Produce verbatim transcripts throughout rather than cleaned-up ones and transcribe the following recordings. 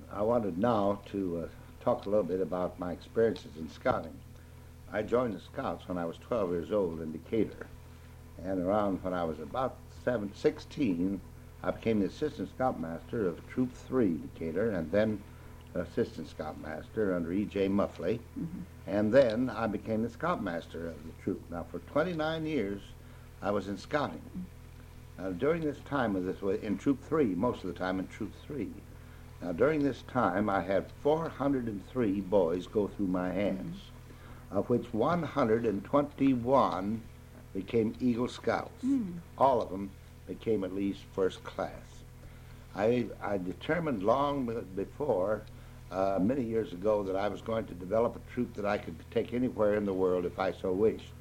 I wanted now to uh, talk a little bit about my experiences in scouting. I joined the Scouts when I was twelve years old in Decatur, and around when I was about seven, sixteen, I became the Assistant Scoutmaster of Troop three Decatur, and then Assistant Scoutmaster under E J. Muffley, Mm-hmm. and then I became the Scoutmaster of the troop. Now, for twenty-nine years, I was in scouting. Now, during this time of this, in Troop three, most of the time in Troop three, now, during this time, I had four hundred three boys go through my hands, mm-hmm. of which one hundred twenty-one became Eagle Scouts. Mm. All of them became at least first class. I, I determined long before, uh, many years ago, that I was going to develop a troop that I could take anywhere in the world if I so wished.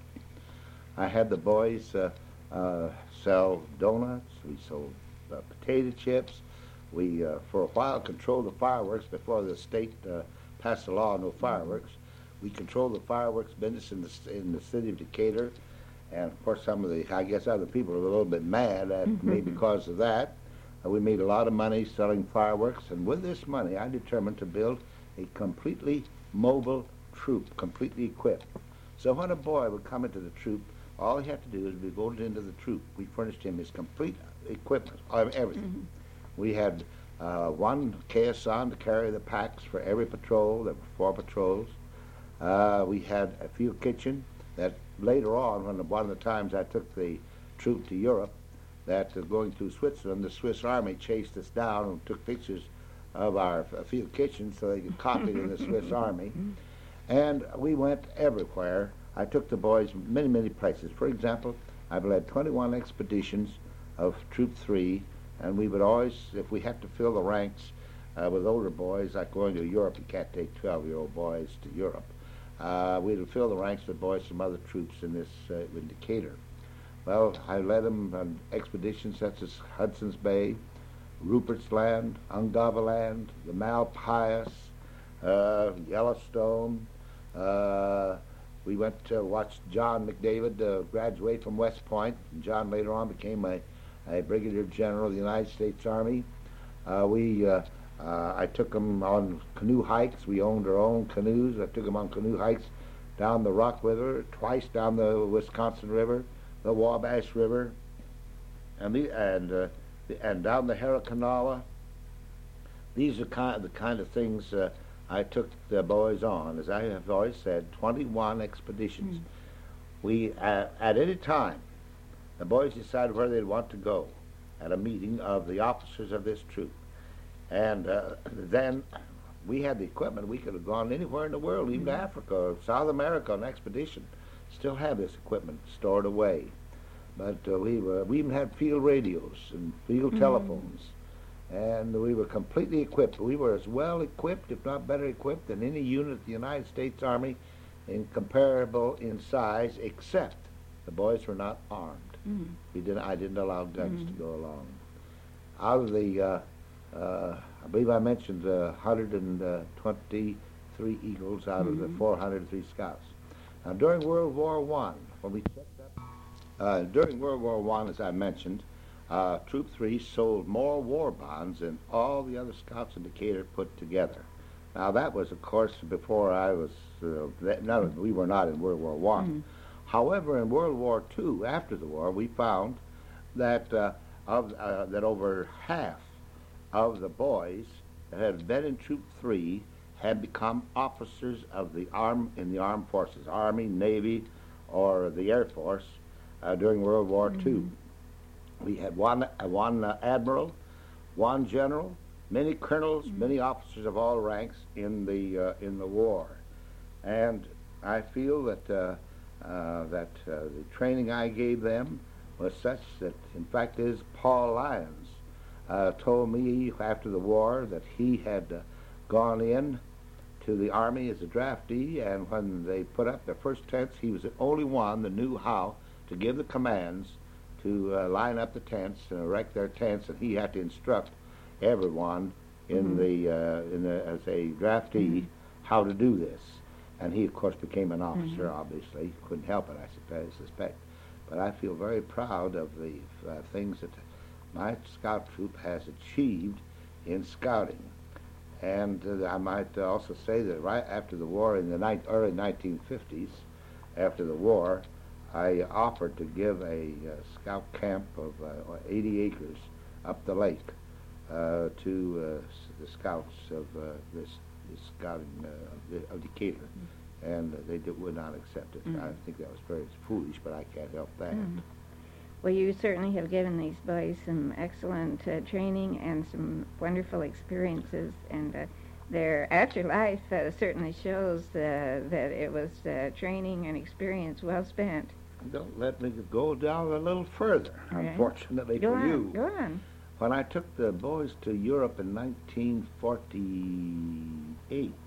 I had the boys uh, uh, sell donuts, we sold uh, potato chips. We, uh, for a while, controlled the fireworks before the state uh, passed a law, no fireworks. We controlled the fireworks business in the, in the city of Decatur. And, of course, some of the, I guess, other people were a little bit mad at me because of that. Uh, we made a lot of money selling fireworks. And with this money, I determined to build a completely mobile troop, completely equipped. So when a boy would come into the troop, all he had to do is be voted into the troop. We furnished him his complete equipment, everything. Mm-hmm. We had uh, one caisson to carry the packs for every patrol. There were four patrols. Uh, we had a field kitchen that later on, when one of the times I took the troop to Europe, that uh, going through Switzerland, the Swiss Army chased us down and took pictures of our uh, field kitchen so they could copy it in the Swiss Army. And we went everywhere. I took the boys many, many places. For example, I've led twenty-one expeditions of Troop three. And we would always, if we had to fill the ranks uh, with older boys, like going to Europe, you can't take twelve-year-old boys to Europe. Uh, we'd fill the ranks with boys from other troops in this uh, in Decatur. Well, I led them on expeditions such as Hudson's Bay, Rupert's Land, Ungava Land, the Malpais, uh, Yellowstone. Uh, we went to watch John McDavid uh, graduate from West Point. John later on became a a brigadier general of the United States Army. Uh, we, uh, uh, I took them on canoe hikes. We owned our own canoes. I took them on canoe hikes down the Rock River, twice down the Wisconsin River, the Wabash River, and the and uh, the, and down the Harricanawa. These are kind the kind of things uh, I took the boys on. As I have always said, twenty-one expeditions. Mm. We uh, at any time. The boys decided where they'd want to go at a meeting of the officers of this troop. And uh, then we had the equipment. We could have gone anywhere in the world, even mm-hmm. to Africa or South America on an expedition. Still have this equipment stored away. But uh, we were, we even had field radios and field mm-hmm. telephones. And we were completely equipped. We were as well equipped, if not better equipped, than any unit of the United States Army, in comparable in size, except the boys were not armed. Mm-hmm. We didn't. I didn't allow guns mm-hmm. to go along. Out of the, uh, uh, I believe I mentioned uh, one hundred twenty-three Eagles out mm-hmm. of the four hundred three Scouts. Now, during World War One, when we checked up, uh, during World War One, as I mentioned, uh, Troop Three sold more war bonds than all the other Scouts in Decatur put together. Now, that was, of course, before I was. Uh, that, no, we were not in World War One. Mm-hmm. However, in World War Two, after the war, we found that uh, of uh, that over half of the boys that had been in Troop Three had become officers of the arm in the armed forces, Army, Navy, or the Air Force uh, during World War mm-hmm. Two. We had one uh, one uh, admiral, one general, many colonels, mm-hmm. many officers of all ranks in the uh, in the war, and I feel that. Uh, Uh, that uh, the training I gave them was such that, in fact, is Paul Lyons uh, told me after the war that he had uh, gone in to the Army as a draftee, and when they put up their first tents, he was the only one that knew how to give the commands to uh, line up the tents and erect their tents, and he had to instruct everyone in mm-hmm. the uh, in the, as a draftee mm-hmm. how to do this. And he, of course, became an officer, mm-hmm. obviously. Couldn't help it, I suspect, suspect. But I feel very proud of the uh, things that my scout troop has achieved in scouting. And uh, I might also say that right after the war, in the ni- early nineteen fifties, after the war, I offered to give a uh, scout camp of uh, eighty acres up the lake uh, to uh, the scouts of uh, this, this scouting uh, of Decatur, mm. and they did, would not accept it. Mm. I think that was very foolish, but I can't help that. Mm. Well, you certainly have given these boys some excellent uh, training and some wonderful experiences, and uh, their afterlife uh, certainly shows uh, that it was uh, training and experience well spent. Don't let me go down a little further, okay. Unfortunately go for on, you. Go on. When I took the boys to Europe in nineteen forty-eight,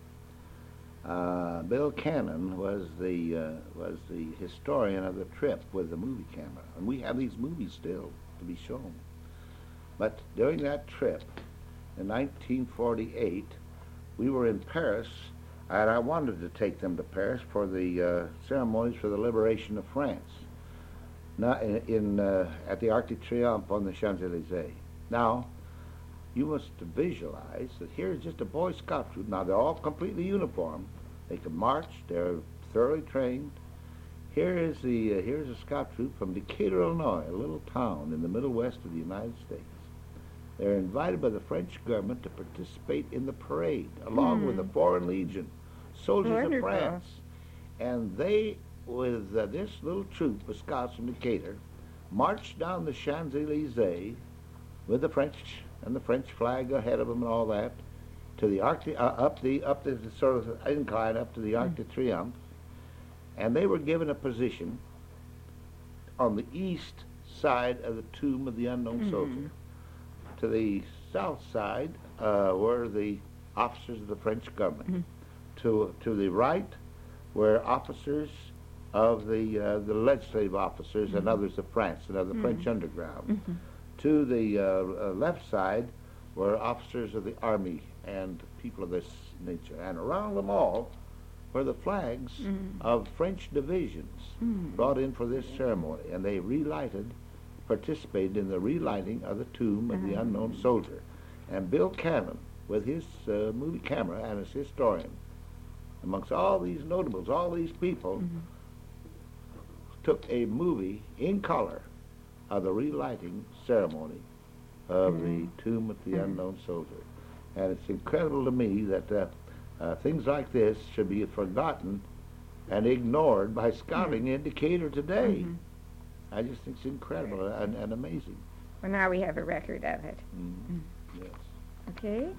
Uh, Bill Cannon was the uh, was the historian of the trip with the movie camera, and we have these movies still to be shown. But during that trip in nineteen forty-eight, we were in Paris, and I wanted to take them to Paris for the uh, ceremonies for the liberation of France, not in, in uh, at the Arc de Triomphe on the Champs-Élysées. Now, you must visualize that here is just a Boy Scout troop. Now, they're all completely uniformed. They can march. They're thoroughly trained. Here is the uh, here's a scout troop from Decatur, Illinois, a little town in the middle west of the United States. They're invited by the French government to participate in the parade, along mm. with the Foreign Legion, soldiers Wonderful. of France. And they, with uh, this little troop of scouts from Decatur, marched down the Champs-Élysées with the French and the French flag ahead of them and all that, to the Arc de, uh, up the up the, the sort of incline up to the Arc de Triomphe, and they were given a position on the east side of the tomb of the unknown mm-hmm. soldier. To the south side uh, were the officers of the French government. Mm-hmm. To to the right were officers of the uh, the legislative officers mm-hmm. and others of France and of the mm-hmm. French underground. Mm-hmm. To the uh, uh, left side were officers of the army and people of this nature. And around them all were the flags mm. of French divisions mm. brought in for this ceremony. And they relighted, participated in the relighting of the tomb of uh-huh. the unknown soldier. And Bill Cannon, with his uh, movie camera and as historian, amongst all these notables, all these people, mm-hmm. took a movie in color of the relighting ceremony of mm-hmm. the tomb of the mm-hmm. unknown soldier. And it's incredible to me that uh, uh, things like this should be forgotten and ignored by scouting mm-hmm. in Decatur today. Mm-hmm. I just think it's incredible and, and amazing. Well, now we have a record of it. Mm-hmm. Mm-hmm. Yes. Okay.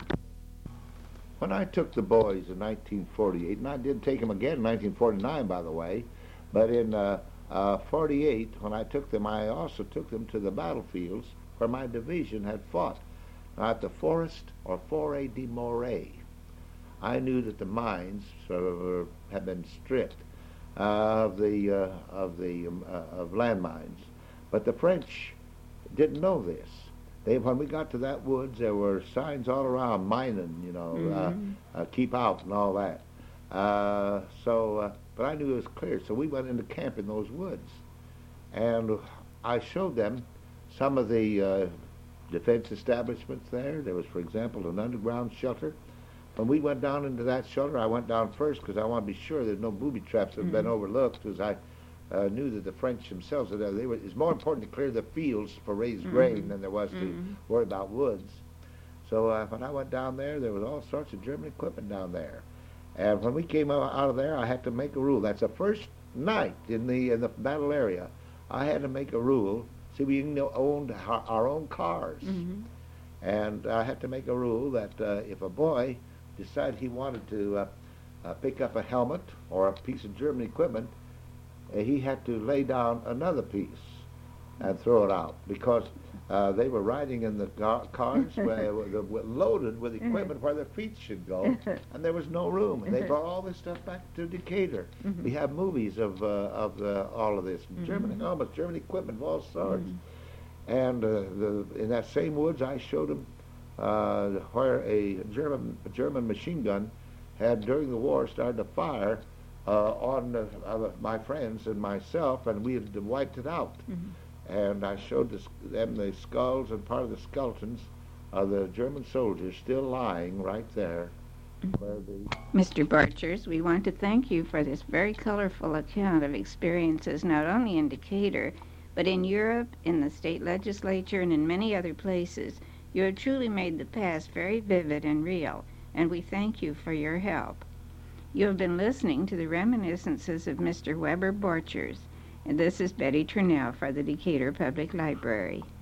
When I took the boys in nineteen forty-eight, and I did take them again in nineteen forty-nine, by the way, but in uh, uh, forty-eight, when I took them, I also took them to the battlefields where my division had fought. Now, at the Forest or Forêt de Morée, I knew that the mines uh, had been stripped uh, of the uh, of the um, uh, of landmines, but the French didn't know this. They, when we got to that woods, there were signs all around, mining, you know, mm-hmm. uh, uh, keep out and all that. Uh, so, uh, but I knew it was clear, so we went into camp in those woods, and I showed them some of the uh, defense establishments there. There was, for example, an underground shelter. When we went down into that shelter, I went down first because I want to be sure there's no booby traps that have mm-hmm. been overlooked, because I uh, knew that the French themselves, that they were, it's more important to clear the fields for raised mm-hmm. grain than there was mm-hmm. to worry about woods. So uh, when I went down there, there was all sorts of German equipment down there. And when we came out of there, I had to make a rule. That's the first night in the in the battle area. I had to make a rule. See, we owned our own cars. Mm-hmm. And I had to make a rule that uh, if a boy decided he wanted to uh, uh, pick up a helmet or a piece of German equipment, uh, he had to lay down another piece and throw it out, because uh, they were riding in the gar- cars where, where, where, loaded with equipment where their feet should go, and there was no room. And they brought all this stuff back to Decatur. Mm-hmm. We have movies of uh, of uh, all of this mm-hmm. German, almost German equipment of all sorts. Mm-hmm. And uh, the, in that same woods, I showed them uh, where a German a German machine gun had during the war started to fire uh, on uh, my friends and myself, and we had wiped it out. Mm-hmm. And I showed this, them the skulls and part of the skeletons of the German soldiers still lying right there where the Mister Barchers, we want to thank you for this very colorful account of experiences not only in Decatur, but in Europe, in the state legislature, and in many other places. You have truly made the past very vivid and real, and we thank you for your help. You have been listening to the reminiscences of Mister Weber Borchers, and this is Betty Turnell for the Decatur Public Library.